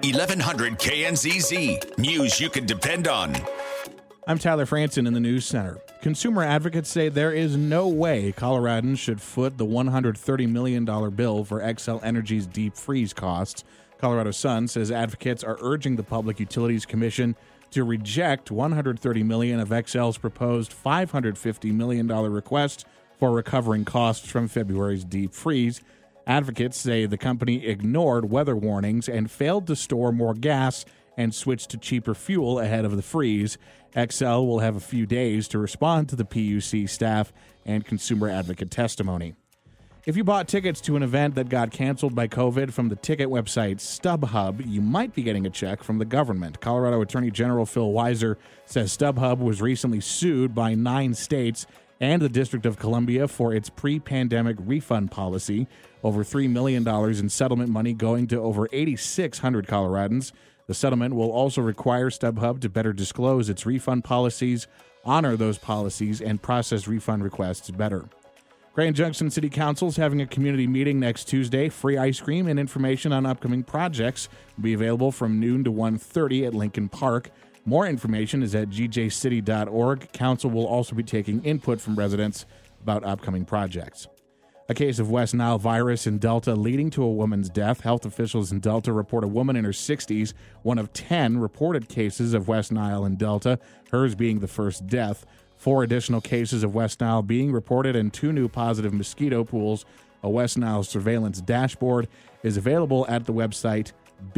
1100 KNZZ. News you can depend on. I'm Tyler Franson in the News Center. Consumer advocates say there is no way Coloradans should foot the $130 million bill for Xcel Energy's deep freeze costs. Colorado Sun says advocates are urging the Public Utilities Commission to reject $130 million of Xcel's proposed $550 million request for recovering costs from February's deep freeze. Advocates say the company ignored weather warnings and failed to store more gas and switch to cheaper fuel ahead of the freeze. Xcel will have a few days to respond to the PUC staff and consumer advocate testimony. If you bought tickets to an event that got canceled by COVID from the ticket website StubHub, you might be getting a check from the government. Colorado Attorney General Phil Weiser says StubHub was recently sued by 9 states and the District of Columbia for its pre-pandemic refund policy. Over $3 million in settlement money going to over 8,600 Coloradans. The settlement will also require StubHub to better disclose its refund policies, honor those policies, and process refund requests better. Grand Junction City Council is having a community meeting next Tuesday. Free ice cream and information on upcoming projects will be available from noon to 1:30 at Lincoln Park. More information is at gjcity.org. Council will also be taking input from residents about upcoming projects. A case of West Nile virus in Delta leading to a woman's death. Health officials in Delta report a woman in her 60s, one of 10 reported cases of West Nile in Delta, hers being the first death. 4 additional cases of West Nile being reported and 2 new positive mosquito pools. A West Nile surveillance dashboard is available at the website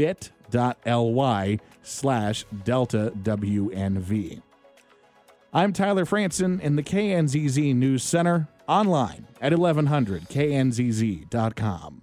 bit.ly/DeltaWNV. I'm Tyler Franson in the KNZZ News Center, online at 1100knzz.com.